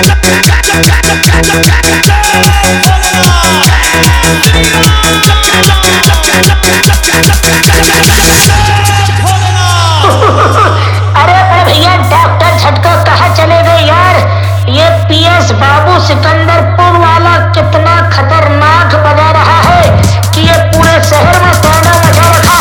बाबू सिकंदरपुर वाला कितना खतरनाक बजा रहा है कि ये पूरे शहर में गाना मचा रखा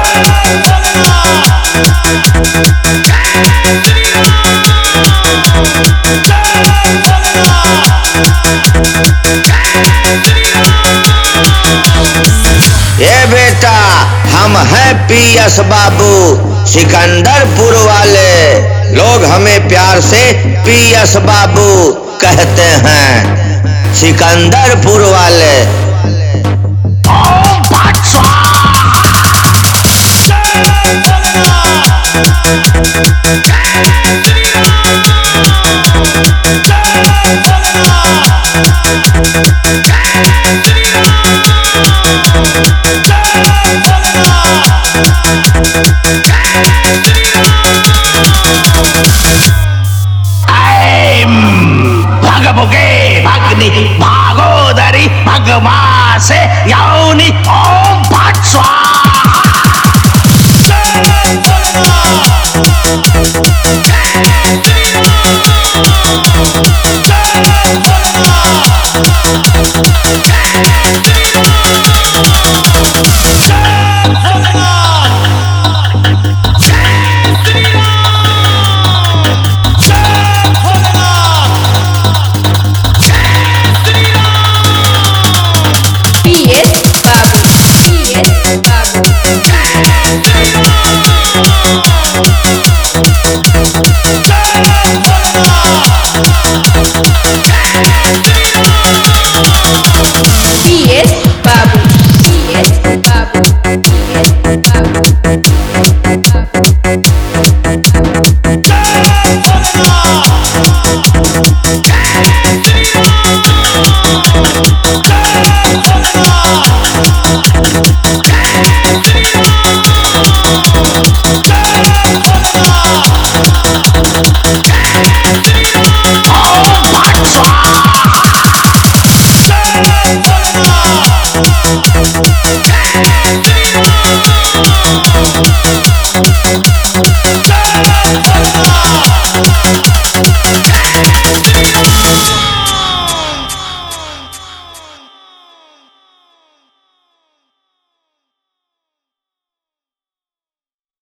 है। ये बेटा हम हैं पीएस बाबू सिकंदरपुर वाले, लोग हमें प्यार से पीएस बाबू कहते हैं। सिकंदरपुर वाले भागोदरी भगवा से यानी ओम भट भोलेनाथ।